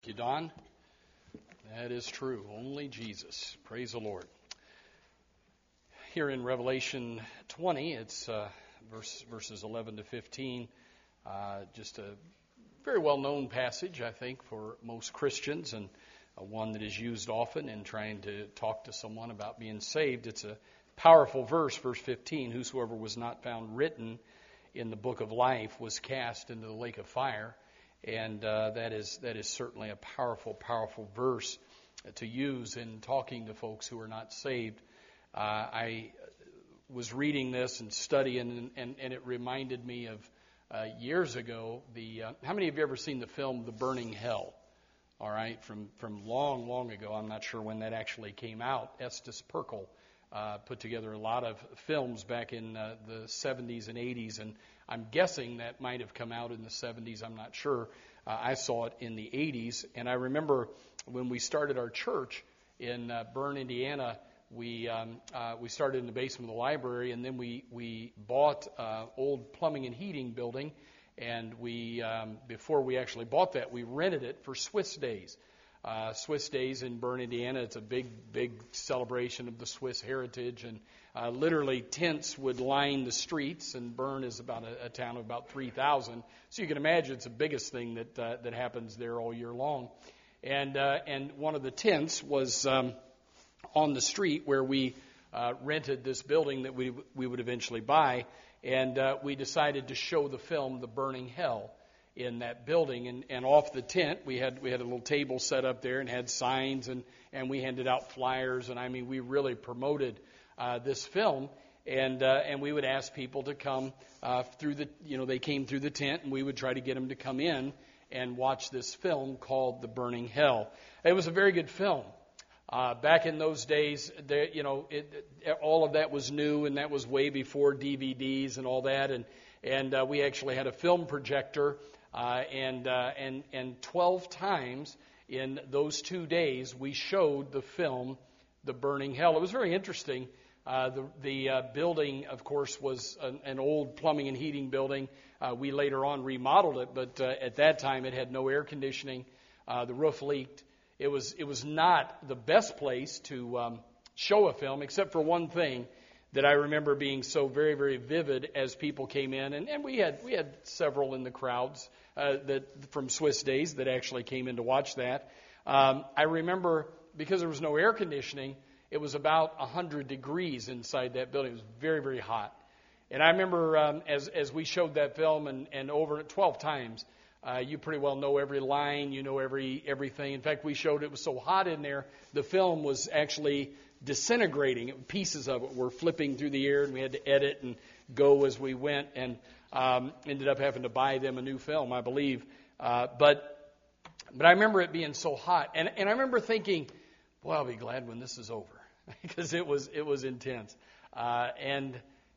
you, Don. That is true. Only Jesus. Praise the Lord. Here in Revelation 20, it's verses 11 to 15. Just a very well-known passage, I think, for most Christians, and one that is used often in trying to talk to someone about being saved. It's a powerful verse, verse 15. Whosoever was not found written in the book of life was cast into the lake of fire. And that is certainly a powerful, powerful verse to use in talking to folks who are not saved. I was reading this and studying, and it reminded me of years ago. How many of you ever seen the film The Burning Hell? All right, from long, long ago. I'm not sure when that actually came out. Estes Perkel put together a lot of films back in the 70s and 80s, and I'm guessing that might have come out in the 70s. I'm not sure. I saw it in the 80s, and I remember when we started our church in Bern, Indiana. We started in the basement of the library, and then we bought old plumbing and heating building, and before we actually bought that, we rented it for Swiss Days. Swiss Days in Bern, Indiana. It's a big celebration of the Swiss heritage, and literally tents would line the streets. And Bern is about a town of about 3,000, so you can imagine it's the biggest thing that happens there all year long. And one of the tents was on the street where we rented this building that we would eventually buy, and we decided to show the film The Burning Hell in that building, and off the tent we had a little table set up there and had signs, and we handed out flyers, and I mean we really promoted this film, and we would ask people to come through they came through the tent, and we would try to get them to come in and watch this film called The Burning Hell. It was a very good film. Back in those days, all of that was new, and that was way before DVDs and all that, and we actually had a film projector. And 12 times in those 2 days, we showed the film, The Burning Hell. It was very interesting. The building, of course, was an old plumbing and heating building. We later on remodeled it, but at that time it had no air conditioning. The roof leaked. It was not the best place to show a film, except for one thing that I remember being so very, very vivid as people came in, and we had several in the crowds that from Swiss Days that actually came in to watch that. I remember, because there was no air conditioning, it was about 100 degrees inside that building. It was very, very hot. And I remember as we showed that film and over 12 times, you pretty well know every line, you know everything. In fact, we showed it was so hot in there, the film was actually disintegrating. Pieces of it were flipping through the air, and we had to edit and go as we went, and ended up having to buy them a new film, I believe. But I remember it being so hot, and I remember thinking, boy, I'll be glad when this is over, because it was intense. And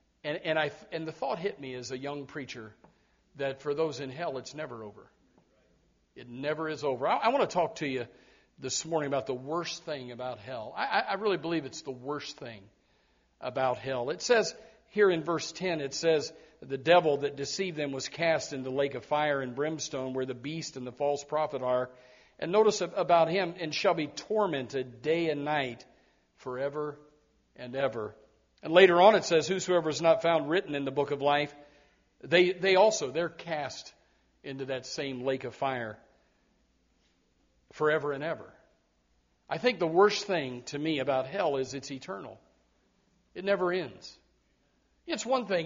the thought hit me as a young preacher that for those in hell, it's never over. It never is over. I want to talk to you this morning about the worst thing about hell. I really believe it's the worst thing about hell. It says here in verse 10, it says, the devil that deceived them was cast into the lake of fire and brimstone, where the beast and the false prophet are. And notice about him, and shall be tormented day and night forever and ever. And later on it says, whosoever is not found written in the book of life, they're cast into that same lake of fire forever and ever. I think the worst thing to me about hell is it's eternal. It never ends. It's one thing,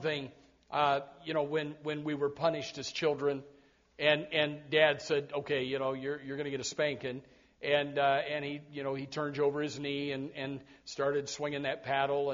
when we were punished as children, and Dad said, okay, you're going to get a spanking, and he turned you over his knee and started swinging that paddle,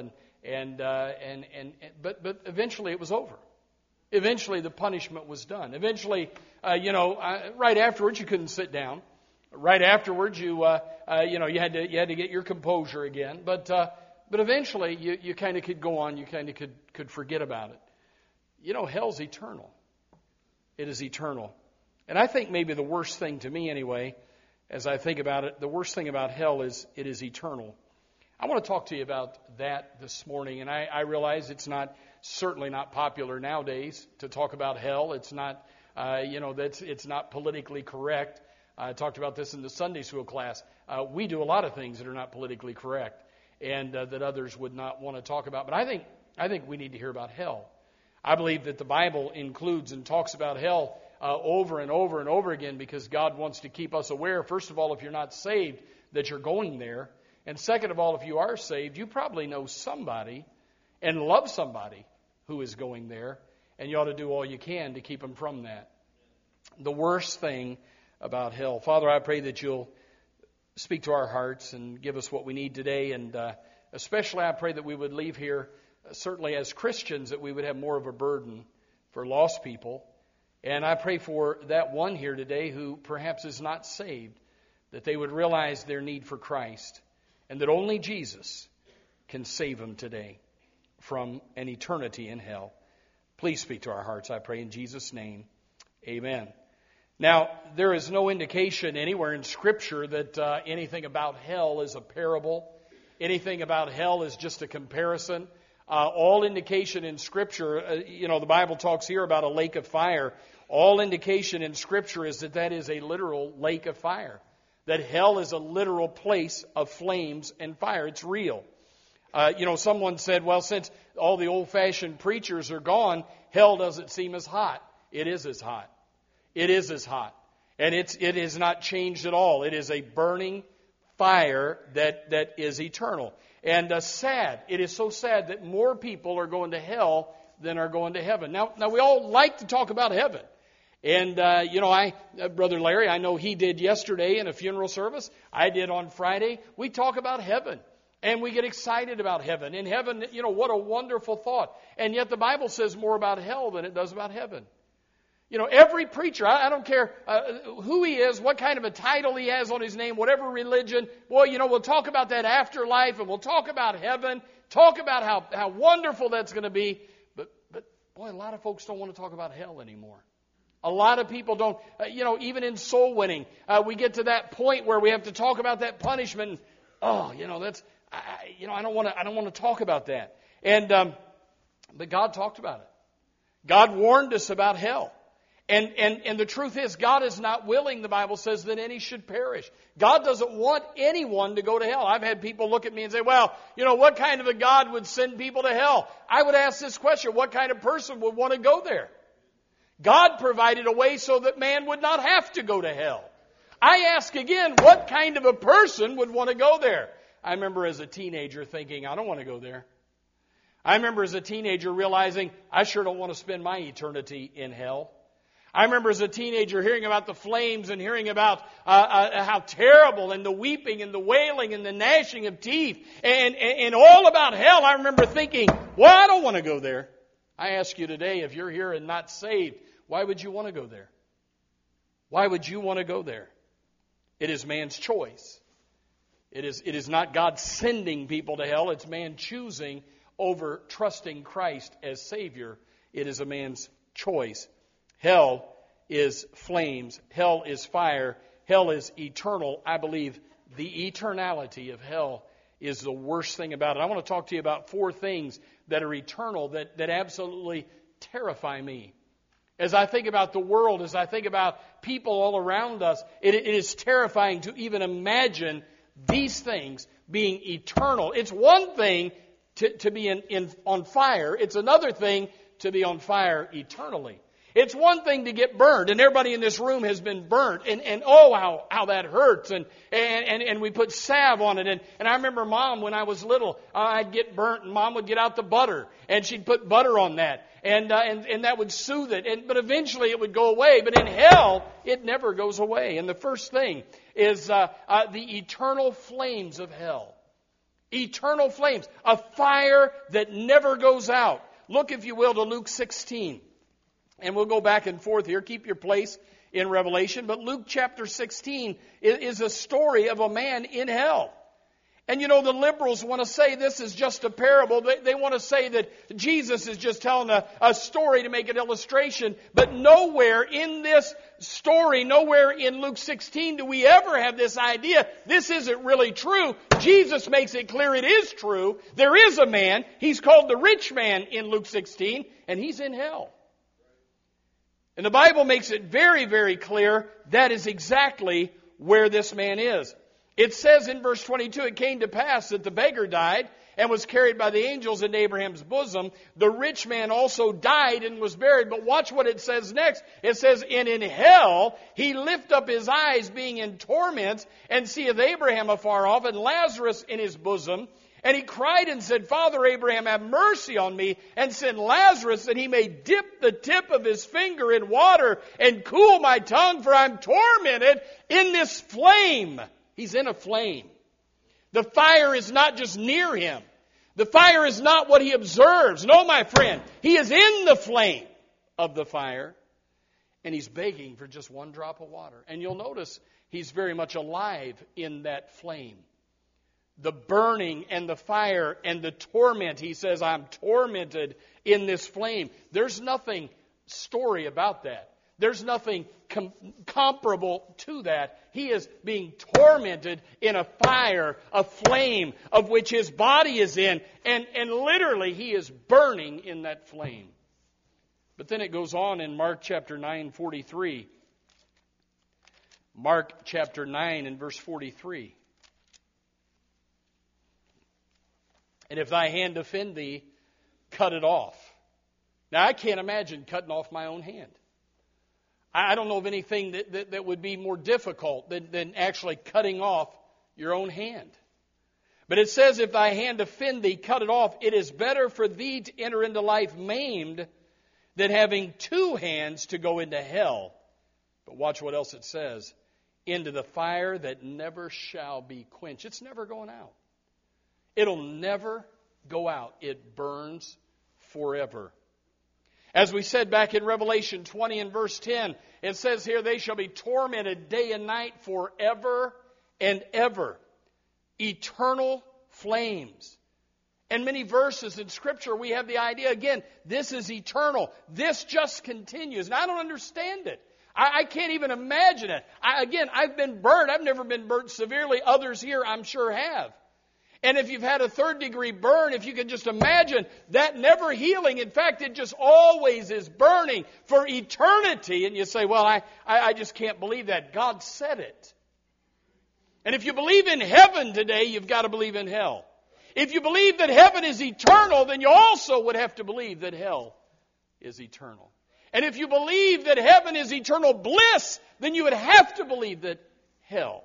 but eventually it was over. Eventually the punishment was done. Eventually, right afterwards you couldn't sit down. Right afterwards you had to get your composure again. But eventually you kind of could go on. You kind of could forget about it. Hell's eternal. It is eternal. And I think maybe the worst thing to me anyway, as I think about it, the worst thing about hell is it is eternal. I want to talk to you about that this morning, and I realize it's certainly not popular nowadays to talk about hell. It's not, it's not politically correct. I talked about this in the Sunday school class. We do a lot of things that are not politically correct and that others would not want to talk about. But I think we need to hear about hell. I believe that the Bible includes and talks about hell over and over and over again because God wants to keep us aware, first of all, if you're not saved, that you're going there. And second of all, if you are saved, you probably know somebody and love somebody who is going there, and you ought to do all you can to keep them from that. The worst thing about hell. Father, I pray that you'll speak to our hearts and give us what we need today, and especially I pray that we would leave here, certainly as Christians, that we would have more of a burden for lost people. And I pray for that one here today who perhaps is not saved, that they would realize their need for Christ, and that only Jesus can save them today from an eternity in hell. Please speak to our hearts, I pray in Jesus' name. Amen. Now, there is no indication anywhere in Scripture that anything about hell is a parable. Anything about hell is just a comparison. All indication in Scripture, the Bible talks here about a lake of fire. All indication in Scripture is that is a literal lake of fire. That hell is a literal place of flames and fire. It's real. Someone said, well, since all the old-fashioned preachers are gone, hell doesn't seem as hot. It is as hot. It is as hot. And it has not changed at all. It is a burning fire that is eternal. And sad. It is so sad that more people are going to hell than are going to heaven. Now we all like to talk about heaven. And, Brother Larry, I know he did yesterday in a funeral service. I did on Friday. We talk about heaven. And we get excited about heaven. In heaven, what a wonderful thought. And yet the Bible says more about hell than it does about heaven. Every preacher, I don't care who he is, what kind of a title he has on his name, whatever religion, we'll talk about that afterlife and we'll talk about heaven, talk about how wonderful that's going to be. But boy, a lot of folks don't want to talk about hell anymore. A lot of people don't, even in soul winning, we get to that point where we have to talk about that punishment. I don't want to talk about that. But God talked about it. God warned us about hell. And the truth is, God is not willing, the Bible says, that any should perish. God doesn't want anyone to go to hell. I've had people look at me and say, well, what kind of a God would send people to hell? I would ask this question, what kind of person would want to go there? God provided a way so that man would not have to go to hell. I ask again, what kind of a person would want to go there? I remember as a teenager thinking, I don't want to go there. I remember as a teenager realizing, I sure don't want to spend my eternity in hell. I remember as a teenager hearing about the flames and hearing about how terrible and the weeping and the wailing and the gnashing of teeth and all about hell. I remember thinking, well, I don't want to go there. I ask you today, if you're here and not saved, why would you want to go there? Why would you want to go there? It is man's choice. It is not God sending people to hell. It's man choosing over trusting Christ as Savior. It is a man's choice. Hell is flames. Hell is fire. Hell is eternal. I believe the eternality of hell is the worst thing about it. I want to talk to you about 4 things that are eternal that absolutely terrify me. As I think about the world, as I think about people all around us, it is terrifying to even imagine these things being eternal. It's one thing to be on fire. It's another thing to be on fire eternally. It's one thing to get burned, and everybody in this room has been burnt, and oh, how that hurts, and we put salve on it, and I remember Mom, when I was little, I'd get burnt, and Mom would get out the butter, and she'd put butter on that, and that would soothe it, but eventually it would go away, but in hell, it never goes away, and the first thing is the eternal flames of hell. Eternal flames, a fire that never goes out. Look, if you will, to Luke 16. And we'll go back and forth here. Keep your place in Revelation. But Luke chapter 16 is a story of a man in hell. And the liberals want to say this is just a parable. They want to say that Jesus is just telling a story to make an illustration. But nowhere in this story, nowhere in Luke 16 do we ever have this idea. This isn't really true. Jesus makes it clear it is true. There is a man. He's called the rich man in Luke 16. And he's in hell. And the Bible makes it very, very clear that is exactly where this man is. It says in verse 22, it came to pass that the beggar died and was carried by the angels into Abraham's bosom. The rich man also died and was buried. But watch what it says next. It says, and in hell he lift up his eyes, being in torment, and seeth Abraham afar off, and Lazarus in his bosom. And he cried and said, Father Abraham, have mercy on me, and send Lazarus that he may dip the tip of his finger in water and cool my tongue, for I'm tormented in this flame. He's in a flame. The fire is not just near him. The fire is not what he observes. No, my friend, he is in the flame of the fire, and he's begging for just one drop of water. And you'll notice he's very much alive in that flame. The burning and the fire and the torment. He says, I'm tormented in this flame. There's nothing story about that. There's nothing comparable to that. He is being tormented in a fire, a flame, of which his body is in. And literally he is burning in that flame. But then it goes on in Mark chapter 9:43. Mark chapter 9 and verse 43. And if thy hand offend thee, cut it off. Now, I can't imagine cutting off my own hand. I don't know of anything that would be more difficult than actually cutting off your own hand. But it says, if thy hand offend thee, cut it off. It is better for thee to enter into life maimed than having two hands to go into hell. But watch what else it says. Into the fire that never shall be quenched. It's never going out. It'll never go out. It burns forever. As we said back in Revelation 20 and verse 10, it says here, they shall be tormented day and night forever and ever. Eternal flames. And many verses in Scripture, we have the idea, again, this is eternal. This just continues. And I don't understand it. I can't even imagine it. I've been burnt. I've never been burnt severely. Others here, I'm sure, have. And if you've had a third-degree burn, if you can just imagine that never healing, in fact, it just always is burning for eternity. And you say, well, I just can't believe that. God said it. And if you believe in heaven today, you've got to believe in hell. If you believe that heaven is eternal, then you also would have to believe that hell is eternal. And if you believe that heaven is eternal bliss, then you would have to believe that hell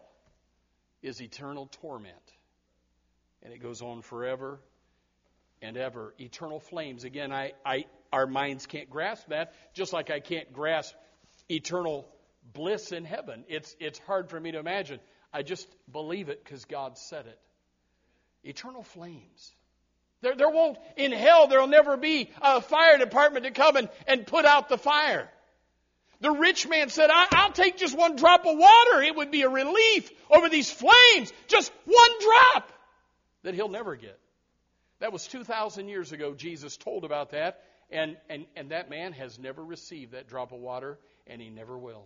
is eternal torment. And it goes on forever and ever. Eternal flames. Again, our minds can't grasp that, just like I can't grasp eternal bliss in heaven. It's hard for me to imagine. I just believe it because God said it. Eternal flames. There won't, in hell, there will never be a fire department to come and put out the fire. The rich man said, I'll take just one drop of water. It would be a relief over these flames. Just one drop that he'll never get. That was 2,000 years ago. Jesus told about that. And that man has never received that drop of water, and he never will.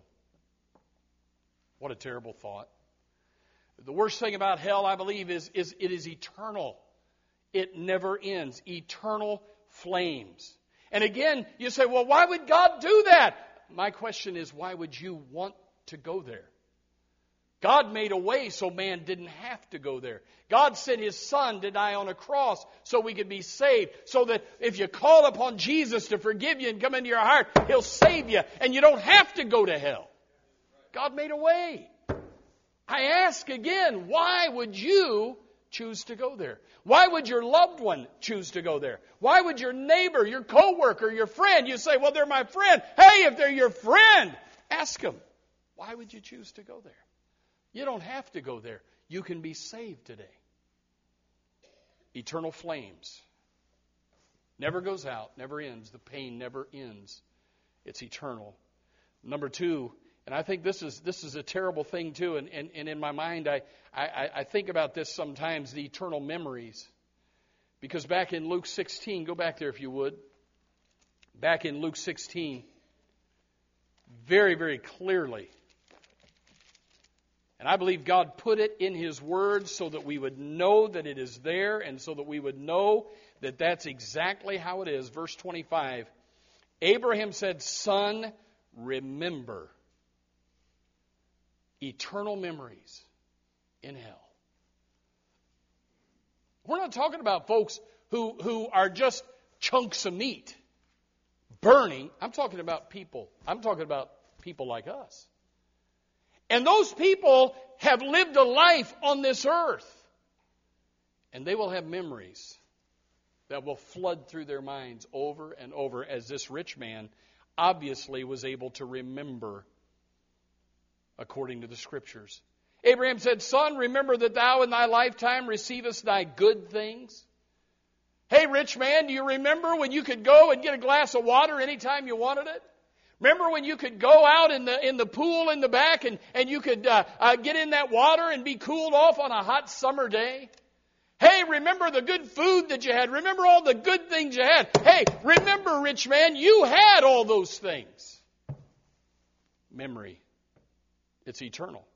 What a terrible thought. The worst thing about hell, I believe, is it is eternal. It never ends. Eternal flames. And again, you say, well, why would God do that? My question is, why would you want to go there? God made a way so man didn't have to go there. God sent His Son to die on a cross so we could be saved. So that if you call upon Jesus to forgive you and come into your heart, He'll save you. And you don't have to go to hell. God made a way. I ask again, why would you choose to go there? Why would your loved one choose to go there? Why would your neighbor, your coworker, your friend, you say, well, they're my friend. Hey, if they're your friend, ask them, why would you choose to go there? You don't have to go there. You can be saved today. Eternal flames. Never goes out, never ends. The pain never ends. It's eternal. Number two, and I think this is a terrible thing too, and in my mind I think about this sometimes, the eternal memories. Because back in Luke 16, go back there if you would. Back in Luke 16, very, very clearly. And I believe God put it in His Word so that we would know that it is there and so that we would know that that's exactly how it is. Verse 25, Abraham said, Son, remember eternal memories in hell. We're not talking about folks who are just chunks of meat burning. I'm talking about people. I'm talking about people like us. And those people have lived a life on this earth. And they will have memories that will flood through their minds over and over, as this rich man obviously was able to remember according to the Scriptures. Abraham said, Son, remember that thou in thy lifetime receivest thy good things. Hey, rich man, do you remember when you could go and get a glass of water anytime you wanted it? Remember when you could go out in the pool in the back and you could get in that water and be cooled off on a hot summer day? Hey, remember the good food that you had. Remember all the good things you had. Hey, remember, rich man, you had all those things. Memory. It's eternal.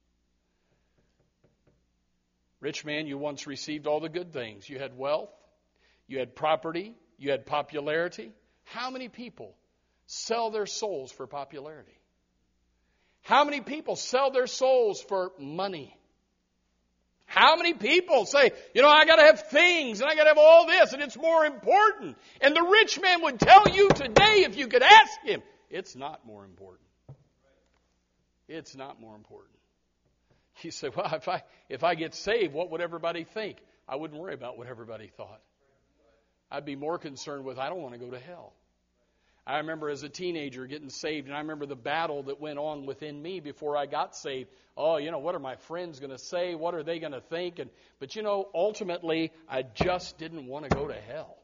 Rich man, you once received all the good things. You had wealth. You had property. You had popularity. How many people sell their souls for popularity? How many people sell their souls for money? How many people say, I got to have things and I got to have all this and it's more important? And the rich man would tell you today, if you could ask him, it's not more important. It's not more important. You say, well, if I get saved, what would everybody think? I wouldn't worry about what everybody thought. I'd be more concerned with, I don't want to go to hell. I remember as a teenager getting saved, and I remember the battle that went on within me before I got saved. Oh, what are my friends going to say? What are they going to think? But ultimately, I just didn't want to go to hell.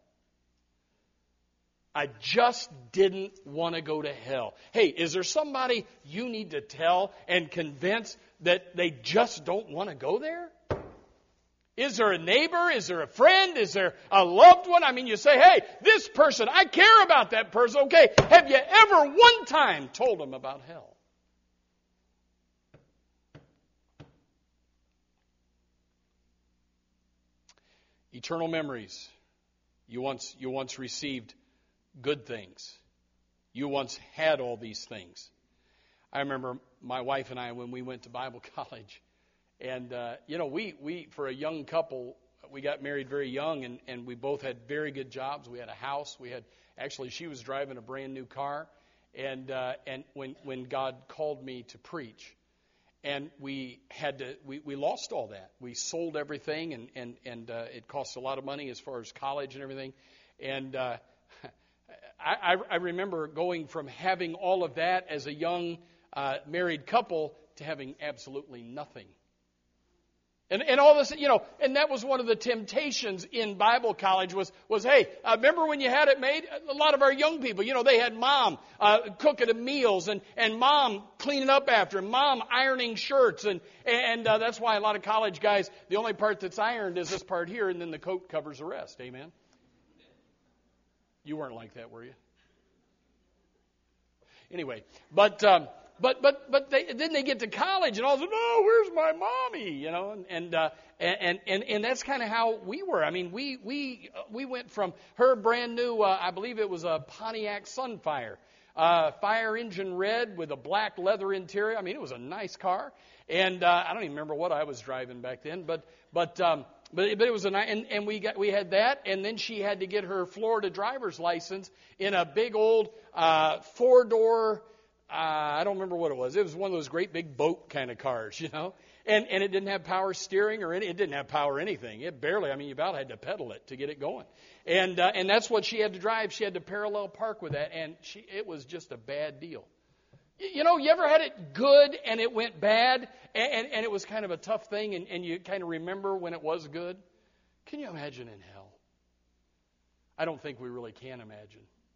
I just didn't want to go to hell. Hey, is there somebody you need to tell and convince that they just don't want to go there? Is there a neighbor? Is there a friend? Is there a loved one? I mean, you say, hey, this person, I care about that person. Okay, have you ever one time told them about hell? Eternal memories. You once received good things. You once had all these things. I remember my wife and I when we went to Bible college. And, we for a young couple, we got married very young, and we both had very good jobs. We had a house. Actually, she was driving a brand new car. And when God called me to preach, and we lost all that. We sold everything, and it cost a lot of money as far as college and everything. And I remember going from having all of that as a young married couple to having absolutely nothing. And all this, and that was one of the temptations in Bible college was hey, remember when you had it made? A lot of our young people, they had mom cooking the meals and mom cleaning up after them, mom ironing shirts. And that's why a lot of college guys, the only part that's ironed is this part here, and then the coat covers the rest. Amen? You weren't like that, were you? Anyway, But then they get to college and all of a sudden, oh, where's my mommy? And that's kind of how we were. I mean, we went from her brand new, I believe it was a Pontiac Sunfire, fire engine red with a black leather interior. I mean, it was a nice car, and I don't even remember what I was driving back then, but it was a nice, and we had that, and then she had to get her Florida driver's license in a big old 4-door. I don't remember what it was. It was one of those great big boat kind of cars, And it didn't have power steering it didn't have power anything. It barely, you about had to pedal it to get it going. And that's what she had to drive. She had to parallel park with that, and it was just a bad deal. You ever had it good and it went bad, and it was kind of a tough thing, and you kind of remember when it was good? Can you imagine in hell? I don't think we really can imagine.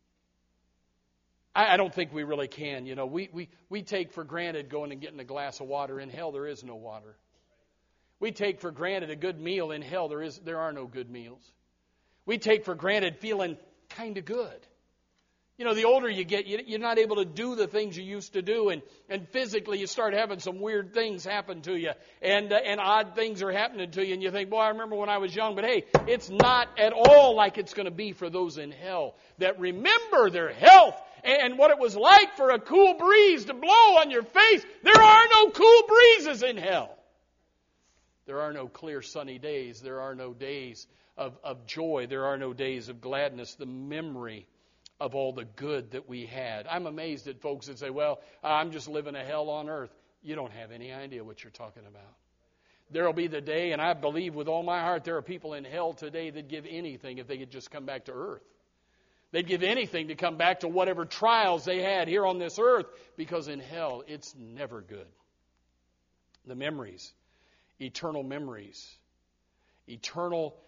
I don't think we really can. We take for granted going and getting a glass of water. In hell, there is no water. We take for granted a good meal. In hell, there are no good meals. We take for granted feeling kind of good. The older you get, you're not able to do the things you used to do, and physically you start having some weird things happen to you, and odd things are happening to you, and you think, boy, I remember when I was young, but hey, it's not at all like it's going to be for those in hell that remember their health and what it was like for a cool breeze to blow on your face. There are no cool breezes in hell. There are no clear sunny days. There are no days of joy. There are no days of gladness. The memory of all the good that we had. I'm amazed at folks that say, well, I'm just living a hell on earth. You don't have any idea what you're talking about. There will be the day, and I believe with all my heart, there are people in hell today that give anything if they could just come back to earth. They'd give anything to come back to whatever trials they had here on this earth, because in hell, it's never good. The memories, eternal memories, eternal,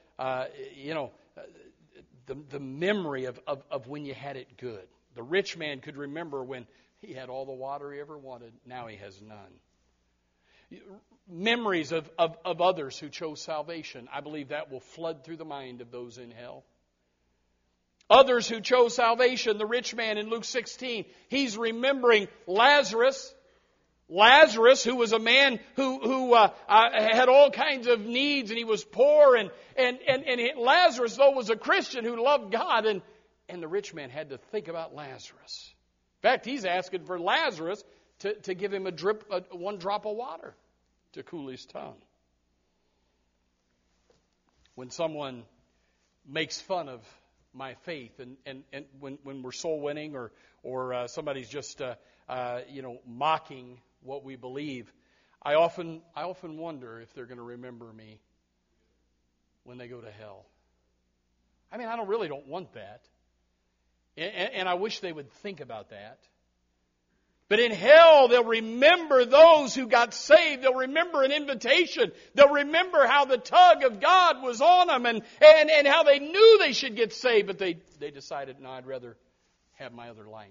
the memory of when you had it good. The rich man could remember when he had all the water he ever wanted. Now he has none. Memories of others who chose salvation. I believe that will flood through the mind of those in hell. Others who chose salvation. The rich man in Luke 16, he's remembering Lazarus. Lazarus, who was a man who had all kinds of needs, and he was poor, and Lazarus, though, was a Christian who loved God, and the rich man had to think about Lazarus. In fact, he's asking for Lazarus to give him one drop of water to cool his tongue. When someone makes fun of my faith, and when we're soul winning, or somebody's just mocking what we believe, I often wonder if they're going to remember me when they go to hell. I mean, I really don't want that, and I wish they would think about that. But in hell, they'll remember those who got saved. They'll remember an invitation. They'll remember how the tug of God was on them, and how they knew they should get saved, but they decided, no, I'd rather have my other life.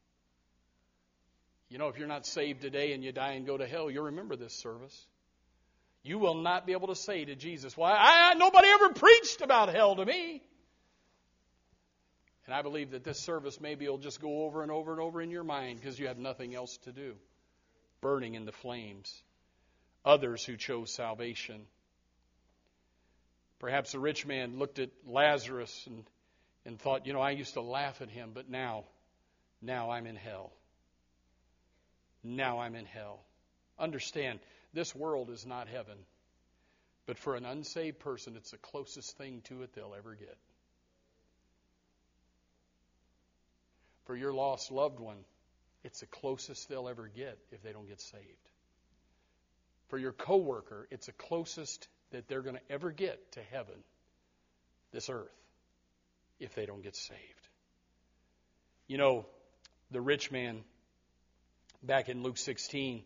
You know, if you're not saved today and you die and go to hell, you'll remember this service. You will not be able to say to Jesus, well, nobody ever preached about hell to me. And I believe that this service maybe will just go over and over and over in your mind because you have nothing else to do. Burning in the flames. Others who chose salvation. Perhaps the rich man looked at Lazarus and thought, I used to laugh at him, but now I'm in hell. Now I'm in hell. Understand, this world is not heaven. But for an unsaved person, it's the closest thing to it they'll ever get. For your lost loved one, it's the closest they'll ever get if they don't get saved. For your coworker, it's the closest that they're going to ever get to heaven, this earth, if they don't get saved. The rich man, back in Luke 16,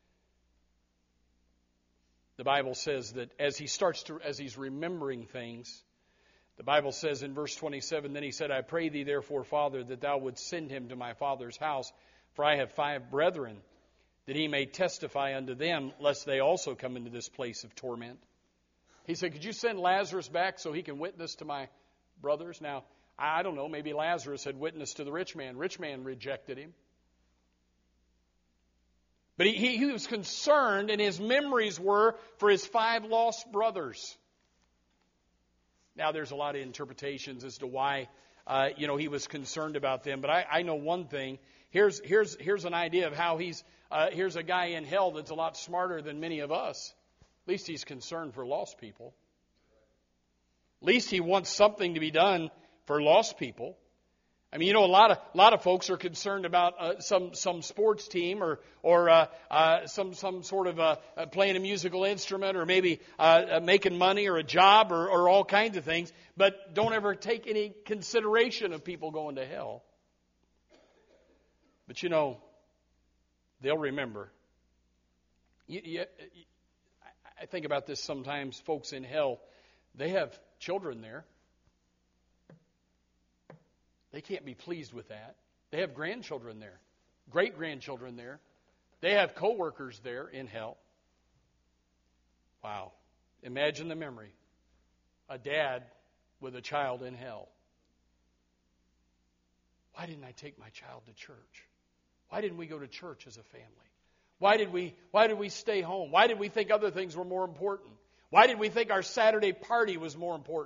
the Bible says that as he's remembering things, the Bible says in verse 27, then he said, I pray thee therefore, Father, that thou wouldst send him to my father's house, for I have 5 brethren, that he may testify unto them, lest they also come into this place of torment. He said, could you send Lazarus back so he can witness to my brothers? Now, I don't know, maybe Lazarus had witnessed to the rich man. Rich man rejected him. But he was concerned, and his memories were for his 5 lost brothers. Now, there's a lot of interpretations as to why, he was concerned about them. But I know one thing. Here's an idea of how here's a guy in hell that's a lot smarter than many of us. At least he's concerned for lost people. At least he wants something to be done for lost people. I mean, a lot of folks are concerned about some sports team or some sort of playing a musical instrument, or maybe making money, or a job, or all kinds of things, but don't ever take any consideration of people going to hell. But they'll remember. I think about this sometimes. Folks in hell, they have children there. They can't be pleased with that. They have grandchildren there, great-grandchildren there. They have co-workers there in hell. Wow. Imagine the memory. A dad with a child in hell. Why didn't I take my child to church? Why didn't we go to church as a family? Why did we stay home? Why did we think other things were more important? Why did we think our Saturday party was more important?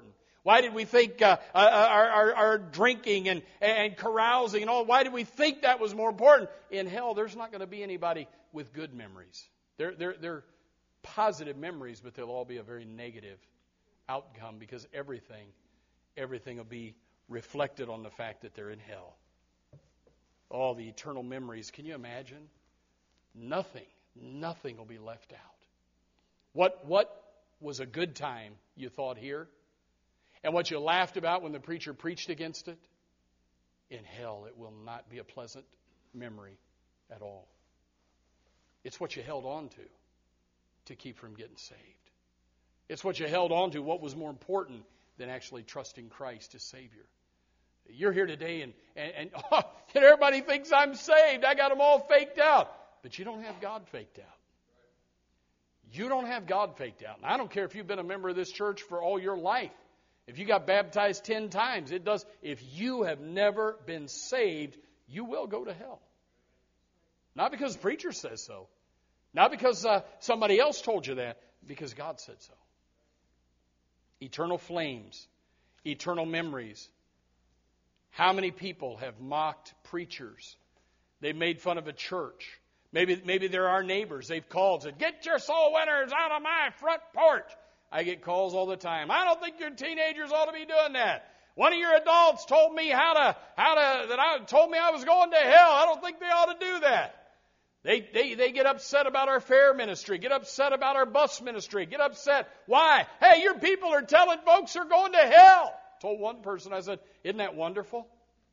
Why did we think our drinking and carousing and all, why did we think that was more important? In hell, there's not going to be anybody with good memories. They're positive memories, but they'll all be a very negative outcome because everything will be reflected on the fact that they're in hell. All the eternal memories. Can you imagine? Nothing will be left out. What was a good time, you thought here? And what you laughed about when the preacher preached against it? In hell, it will not be a pleasant memory at all. It's what you held on to keep from getting saved. It's what you held on to, what was more important than actually trusting Christ as Savior. You're here today and everybody thinks I'm saved. I got them all faked out. But you don't have God faked out. You don't have God faked out. And I don't care if you've been a member of this church for all your life. If you got baptized 10 times, it does. If you have never been saved, you will go to hell. Not because the preacher says so. Not because somebody else told you that. Because God said so. Eternal flames. Eternal memories. How many people have mocked preachers? They've made fun of a church. Maybe they're our neighbors. They've called and said, "Get your soul winners out of my front porch." I get calls all the time. "I don't think your teenagers ought to be doing that. One of your adults told me told me I was going to hell. I don't think they ought to do that." They get upset about our fair ministry, get upset about our bus ministry, get upset. Why? Hey, your people are telling folks they're going to hell. Told one person, I said, "Isn't that wonderful?"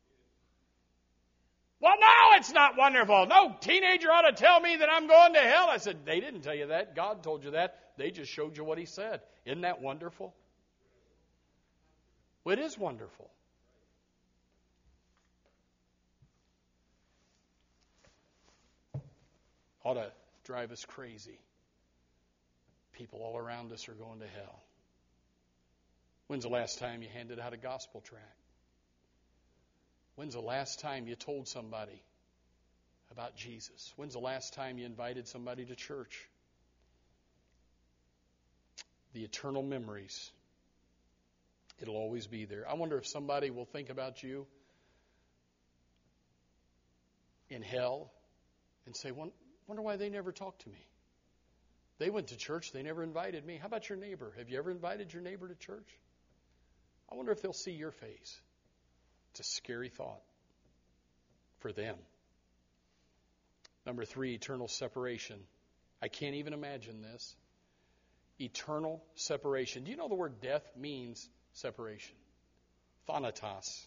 "Well, no, it's not wonderful. No teenager ought to tell me that I'm going to hell." I said, "They didn't tell you that. God told you that. They just showed you what He said. Isn't that wonderful?" Well, it is wonderful. Ought to drive us crazy. People all around us are going to hell. When's the last time you handed out a gospel tract? When's the last time you told somebody about Jesus? When's the last time you invited somebody to church? The eternal memories. It'll always be there. I wonder if somebody will think about you in hell and say, "Wonder why they never talked to me. They went to church. They never invited me." How about your neighbor? Have you ever invited your neighbor to church? I wonder if they'll see your face. It's a scary thought for them. Number 3, eternal separation. I can't even imagine this. Eternal separation. Do you know the word death means separation? Thanatos.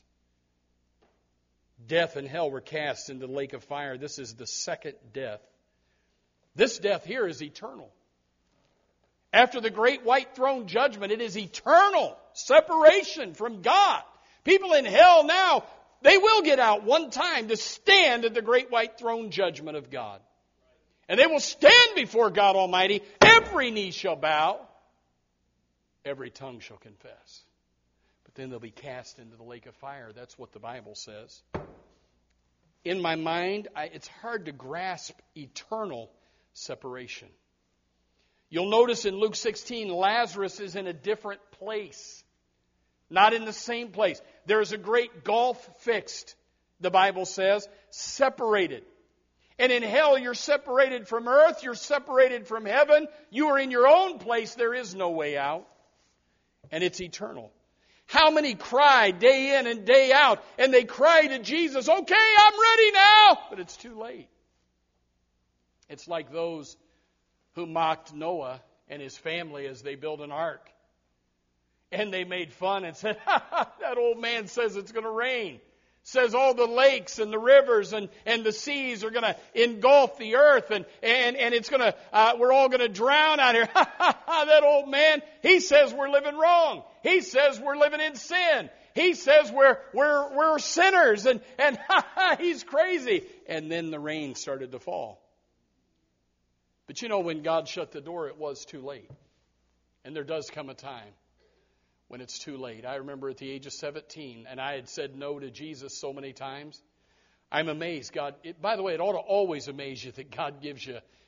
Death and hell were cast into the lake of fire. This is the second death. This death here is eternal. After the great white throne judgment, it is eternal separation from God. People in hell now, they will get out one time to stand at the great white throne judgment of God. And they will stand before God Almighty. Every knee shall bow. Every tongue shall confess. But then they'll be cast into the lake of fire. That's what the Bible says. In my mind, it's hard to grasp eternal separation. You'll notice in Luke 16, Lazarus is in a different place. Not in the same place. There's a great gulf fixed, the Bible says, separated. And in hell, you're separated from earth, you're separated from heaven, you are in your own place, there is no way out. And it's eternal. How many cry day in and day out, and they cry to Jesus, "Okay, I'm ready now," but it's too late. It's like those who mocked Noah and his family as they built an ark. And they made fun and said, "That old man says it's going to rain. Says all the lakes and the rivers and the seas are going to engulf the earth and it's going to, we're all going to drown out here." That old man, he says we're living wrong. He says we're living in sin. He says we're sinners and he's crazy. And then the rain started to fall. But you know, when God shut the door, it was too late. And there does come a time when it's too late. I remember at the age of 17, and I had said no to Jesus so many times. I'm amazed. By the way, it ought to always amaze you that God gives you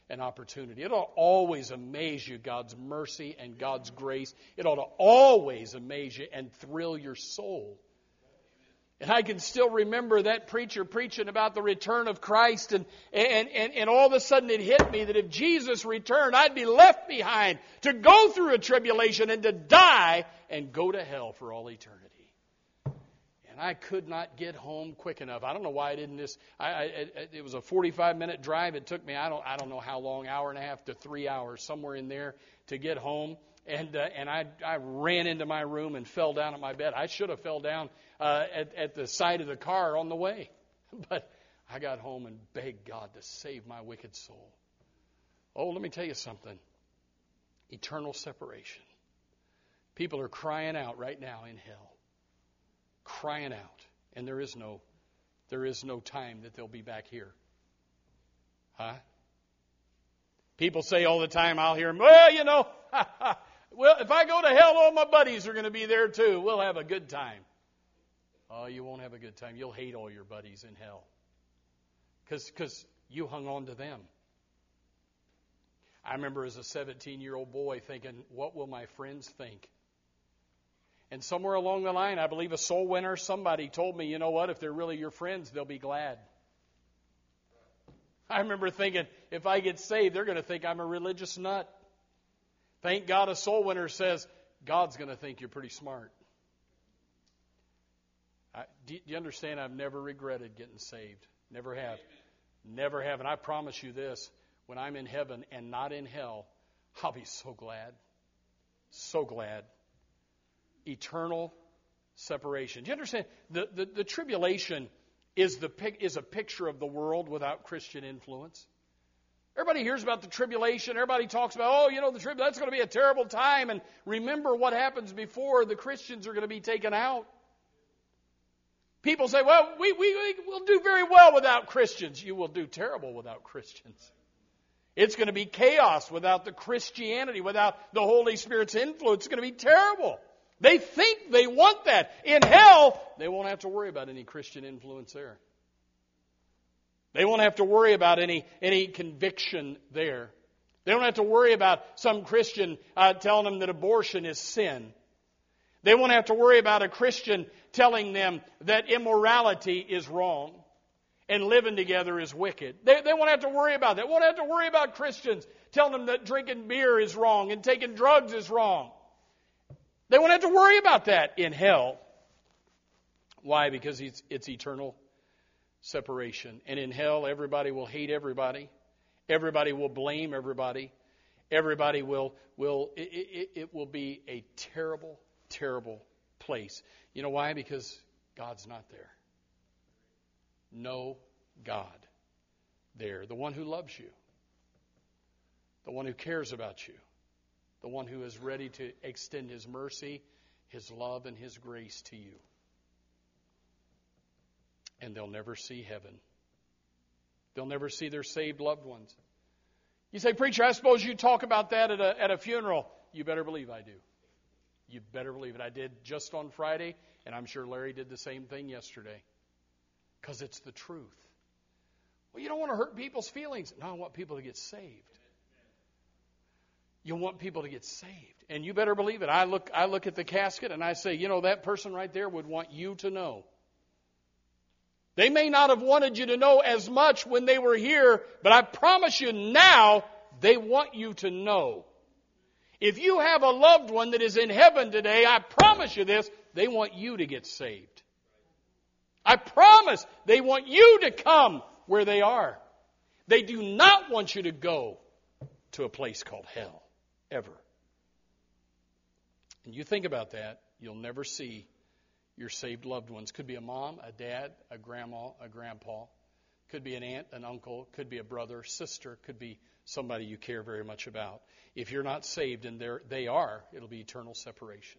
an opportunity. It ought to always amaze you, God's mercy and God's grace. It ought to always amaze you and thrill your soul. And I can still remember that preacher preaching about the return of Christ, and all of a sudden it hit me that if Jesus returned, I'd be left behind to go through a tribulation and to die and go to hell for all eternity. And I could not get home quick enough. I don't know why I didn't just. It was a 45-minute drive. It took me I don't know how long, hour and a half to 3 hours, somewhere in there, to get home. And I ran into my room and fell down at my bed. I should have fell down at the side of the car on the way. But I got home and begged God to save my wicked soul. Oh, let me tell you something. Eternal separation. People are crying out right now in hell. Crying out. And there is no time that they'll be back here. Huh? People say all the time, I'll hear them, well, you know, well, if I go to hell, all my buddies are going to be there too. We'll have a good time. Oh, you won't have a good time. You'll hate all your buddies in hell. Because you hung on to them. I remember as a 17-year-old boy thinking, what will my friends think? And somewhere along the line, I believe a soul winner, somebody told me, you know what, if they're really your friends, they'll be glad. I remember thinking, if I get saved, they're going to think I'm a religious nut. Thank God a soul winner says, God's going to think you're pretty smart. Do you understand? I've never regretted getting saved. Never have. Never have. And I promise you this, when I'm in heaven and not in hell, I'll be so glad. So glad. Eternal separation. Do you understand? The tribulation is a picture of the world without Christian influence. Everybody hears about the tribulation. Everybody talks about, oh, you know, that's going to be a terrible time. And remember what happens before the Christians are going to be taken out. People say, well, we'll do very well without Christians. You will do terrible without Christians. It's going to be chaos without the Christianity, without the Holy Spirit's influence. It's going to be terrible. They think they want that. In hell, they won't have to worry about any Christian influence there. They won't have to worry about any conviction there. They don't have to worry about some Christian telling them that abortion is sin. They won't have to worry about a Christian telling them that immorality is wrong and living together is wicked. They won't have to worry about that. They won't have to worry about Christians telling them that drinking beer is wrong and taking drugs is wrong. They won't have to worry about that in hell. Why? Because it's eternal separation. And in hell, everybody will hate everybody. Everybody will blame everybody. Everybody it will be a terrible, terrible place. You know why? Because God's not there. No God there. The one who loves you. The one who cares about you. The one who is ready to extend His mercy, His love, and His grace to you. And they'll never see heaven. They'll never see their saved loved ones. You say, preacher, I suppose you talk about that at a funeral. You better believe I do. You better believe it. I did just on Friday, and I'm sure Larry did the same thing yesterday. Because it's the truth. Well, you don't want to hurt people's feelings. No, I want people to get saved. You want people to get saved. And you better believe it. I look at the casket and I say, you know, that person right there would want you to know. They may not have wanted you to know as much when they were here, but I promise you now, they want you to know. If you have a loved one that is in heaven today, I promise you this, they want you to get saved. I promise they want you to come where they are. They do not want you to go to a place called hell. Ever. And you think about that, you'll never see your saved loved ones. Could be a mom, a dad, a grandma, a grandpa. Could be an aunt, an uncle. Could be a brother, sister. Could be somebody you care very much about. If you're not saved, and they are, it'll be eternal separation.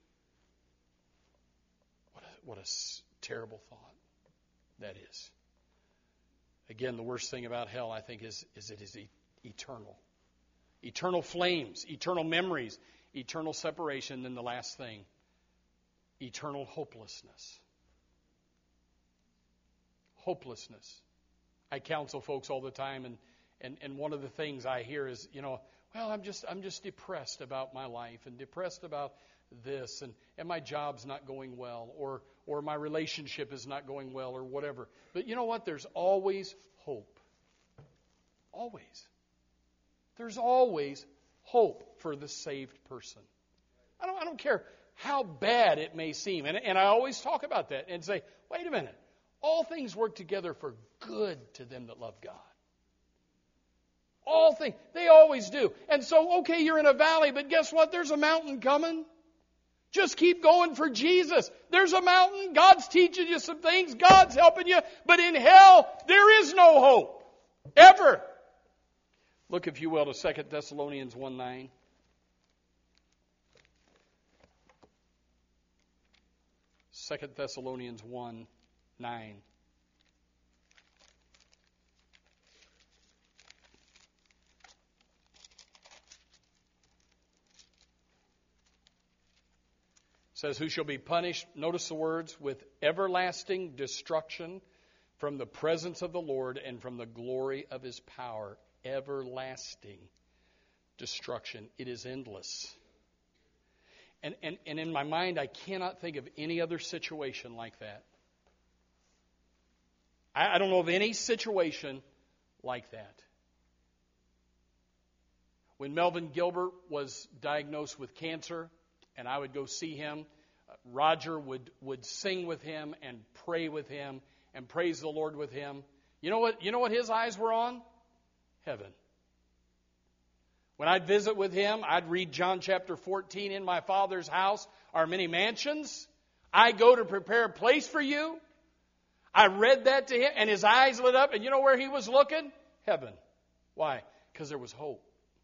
What a terrible thought that is. Again, the worst thing about hell, I think, is it is eternal. Eternal flames, eternal memories, eternal separation. And then the last thing, eternal hopelessness. Hopelessness. I counsel folks all the time, And one of the things I hear is, well, I'm just depressed about my life and depressed about this, and my job's not going well, or my relationship is not going well, or whatever. But you know what? There's always hope. Always. There's always hope for the saved person. I don't care how bad it may seem. And I always talk about that and say, wait a minute. All things work together for good to them that love God. All things. They always do. And so, okay, you're in a valley, but guess what? There's a mountain coming. Just keep going for Jesus. There's a mountain. God's teaching you some things. God's helping you. But in hell, there is no hope. Ever. Look, if you will, to 2 Thessalonians 1:9. 2 Thessalonians 1:9. Says, who shall be punished, notice the words, with everlasting destruction from the presence of the Lord and from the glory of His power. Everlasting destruction. It is endless. And in my mind, I cannot think of any other situation like that. I don't know of any situation like that. When Melvin Gilbert was diagnosed with cancer, and I would go see him, Roger would sing with him and pray with him and praise the Lord with him. You know what his eyes were on? Heaven. When I'd visit with him, I'd read John chapter 14, in my Father's house are many mansions. I go to prepare a place for you. I read that to him, and his eyes lit up, and you know where he was looking? Heaven. Why? Because there was hope.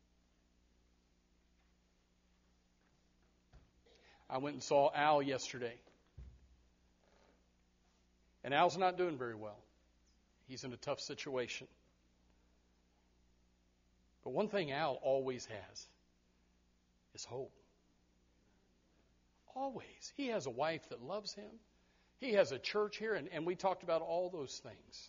I went and saw Al yesterday. And Al's not doing very well. He's in a tough situation. But one thing Al always has is hope. Always. He has a wife that loves him. He has a church here, and we talked about all those things.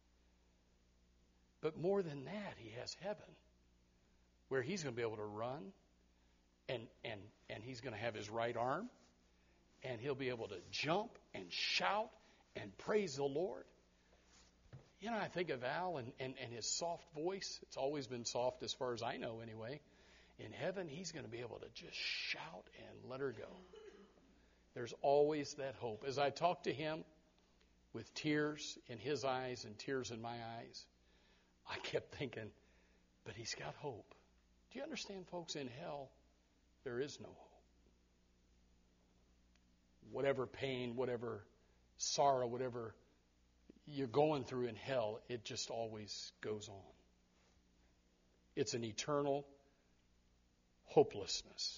But more than that, he has heaven, where he's going to be able to run, and he's going to have his right arm, and he'll be able to jump and shout and praise the Lord. You know, I think of Al and his soft voice. It's always been soft as far as I know anyway. In heaven, he's going to be able to just shout and let her go. There's always that hope. As I talk to him with tears in his eyes and tears in my eyes, I kept thinking, but he's got hope. Do you understand, folks? In hell, there is no hope. Whatever pain, whatever sorrow, whatever you're going through in hell, it just always goes on. It's an eternal hopelessness.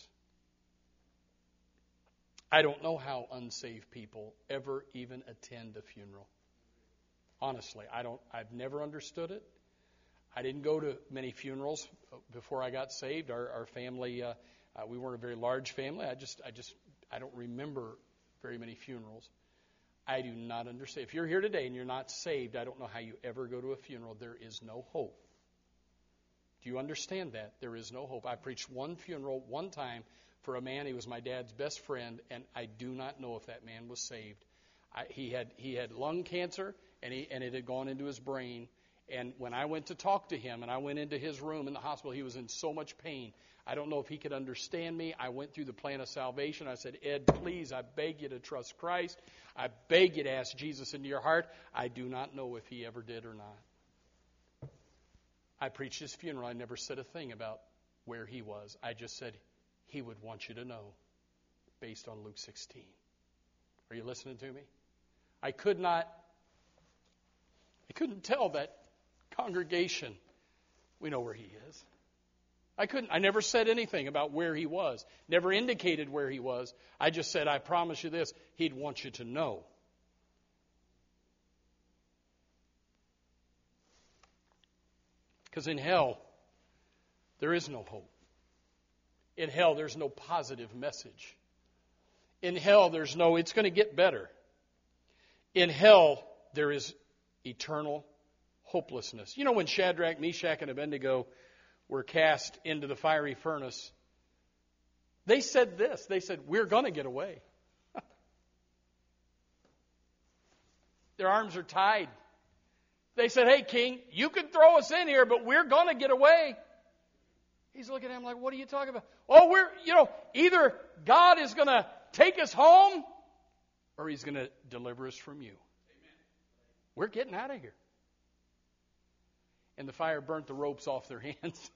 I don't know how unsaved people ever even attend a funeral. Honestly, I've never understood it. I didn't go to many funerals before I got saved. Our family, we weren't a very large family. I don't remember very many funerals. I do not understand. If you're here today and you're not saved, I don't know how you ever go to a funeral. There is no hope. Do you understand that? There is no hope. I preached one funeral one time for a man. He was my dad's best friend, and I do not know if that man was saved. He had lung cancer, and it had gone into his brain. And when I went to talk to him, and I went into his room in the hospital, he was in so much pain. I don't know if he could understand me. I went through the plan of salvation. I said, Ed, please, I beg you to trust Christ. I beg you to ask Jesus into your heart. I do not know if he ever did or not. I preached his funeral. I never said a thing about where he was. I just said, he would want you to know, based on Luke 16. Are you listening to me? I couldn't tell that congregation, we know where he is. I never said anything about where he was, never indicated where he was. I just said, I promise you this, he'd want you to know. Because in hell, there is no hope. In hell, there's no positive message. In hell, there's no, it's going to get better. In hell, there is eternal hopelessness. You know, when Shadrach, Meshach, and Abednego were cast into the fiery furnace, they said this. They said, we're going to get away. Their arms are tied. They said, hey, king, you can throw us in here, but we're going to get away. He's looking at him like, what are you talking about? Oh, either God is going to take us home or He's going to deliver us from you. We're getting out of here. And the fire burnt the ropes off their hands.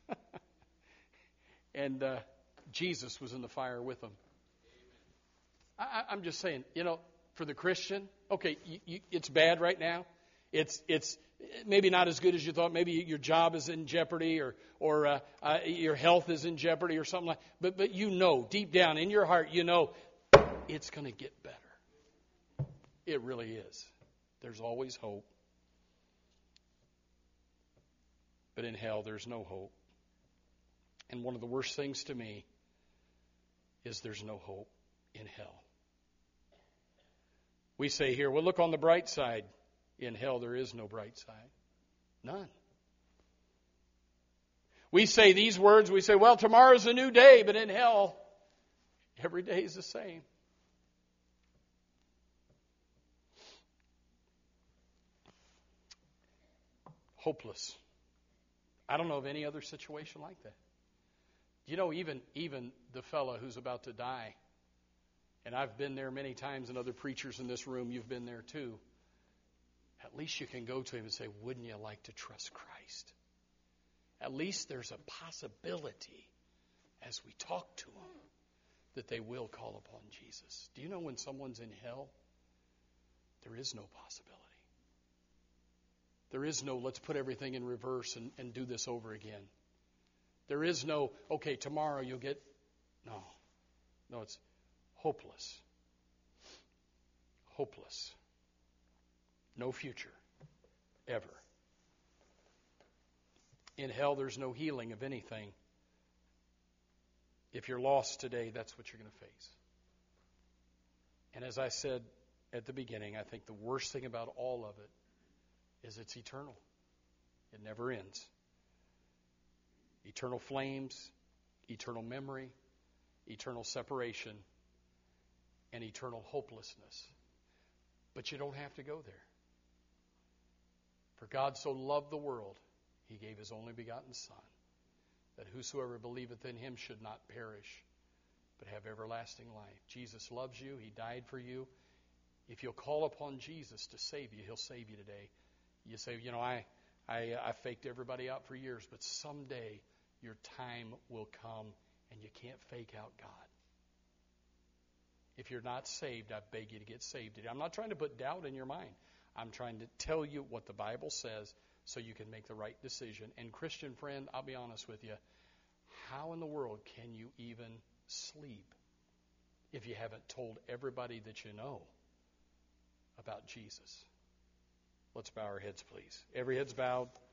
And Jesus was in the fire with them. I'm just saying, for the Christian, okay, it's bad right now. It's maybe not as good as you thought. Maybe your job is in jeopardy, or your health is in jeopardy, or something like. But deep down in your heart, it's going to get better. It really is. There's always hope. But in hell, there's no hope. And one of the worst things to me is there's no hope in hell. We say here, well, look on the bright side. In hell, there is no bright side. None. We say these words, we say, well, tomorrow's a new day, but in hell, every day is the same. Hopeless. I don't know of any other situation like that. Even the fellow who's about to die, and I've been there many times, and other preachers in this room, you've been there too. At least you can go to him and say, wouldn't you like to trust Christ? At least there's a possibility as we talk to them that they will call upon Jesus. Do you know when someone's in hell, there is no possibility. There is no, let's put everything in reverse and do this over again. There is no, okay, tomorrow you'll get, no, it's hopeless. Hopeless. No future, ever. In hell, there's no healing of anything. If you're lost today, that's what you're going to face. And as I said at the beginning, I think the worst thing about all of it is it's eternal. It never ends. Eternal flames, eternal memory, eternal separation, and eternal hopelessness. But you don't have to go there. For God so loved the world, He gave His only begotten Son, that whosoever believeth in Him should not perish, but have everlasting life. Jesus loves you. He died for you. If you'll call upon Jesus to save you, He'll save you today. You say, I faked everybody out for years, but someday your time will come and you can't fake out God. If you're not saved, I beg you to get saved today. I'm not trying to put doubt in your mind. I'm trying to tell you what the Bible says so you can make the right decision. And Christian friend, I'll be honest with you, how in the world can you even sleep if you haven't told everybody that you know about Jesus? Let's bow our heads, please. Every head's bowed.